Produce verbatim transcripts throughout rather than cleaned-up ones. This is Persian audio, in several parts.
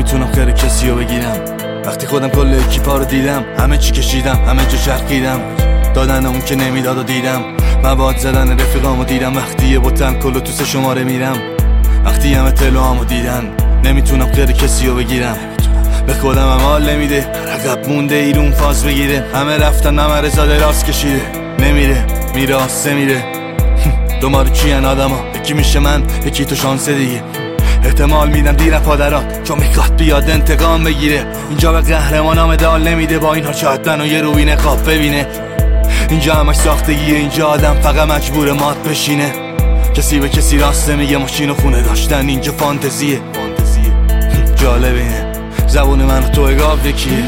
نمیتونم خیر کسی رو بگیرم. وقتی خودم کل اکیپا رو دیدم، همه چی کشیدم، همه جا چرخیدم، دادن اون که نمیداد و دیدم، مواد زدن رفیقامو دیدم. وقتی یه بوتل کلو تو سه شماره میرم، وقتی همه تلوامو دیدن، نمیتونم خیر کسی رو بگیرم. به خودم هم حال نمیده، عقب مونده ایرون فاز بگیره. همه رفتن ممر زاده راست کشیده، نمیره میره آسه میره. دومارو کیان آدم ها، یکی میشه من یکی تو شانس دیگه. احتمال میدم دیر پادرات چون میخواد بیاد انتقام بگیره. اینجا به قهرمانا مدال نمیده، با اینها شاید منو یه روی نقاب ببینه. اینجا همش ساختگیه، اینجا آدم فقط مجبور مات بشینه. کسی به کسی راست میگه، ماشین و خونه داشتن اینجا فانتزیه. جالبه اینه زبون من و تو اگاب یکیه.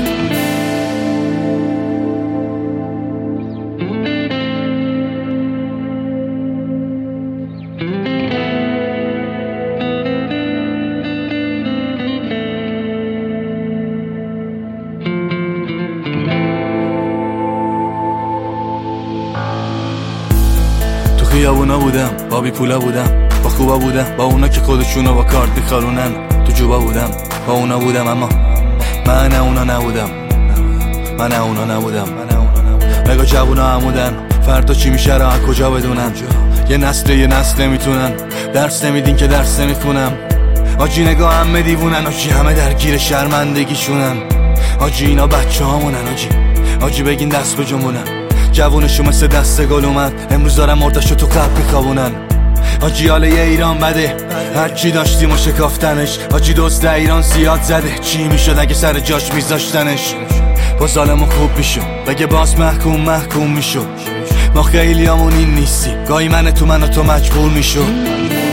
تو خیابونا بودم، با بی پولا بودم، با خوبا بودم، با اونا که خودشونو با کارت میخارونن. تو جوبا بودم، با اونا بودم، اما من اونا نبودم. من اونا نبودم. مگا جوونا عمودن، فردا چی میشه را کجا بدونن. یه نسل یه نسل نمیتونن، درس نمیدین که درس نمیخونم. آجی نگاه همه دیوونن، آجی همه درگیر شرمندگیشونن. آجی اینا بچه هامونن، آجی آجی بگین دست به جمونن. جوونشو مثل دست گل اومد، امروز دارم مردشو تو قبل میخوابونن. آجی حاله یه ایران بده، هرچی داشتیم و شکافتنش. آجی دوست ایران زیاد زده، چی میشد اگه سر جاش میذاشتنش. با ظالمو خوب میشو، بگه باز محکوم محکوم میشو. ما خیلی همون این نیستی، گاهی من تو من و تو مجبور میشو.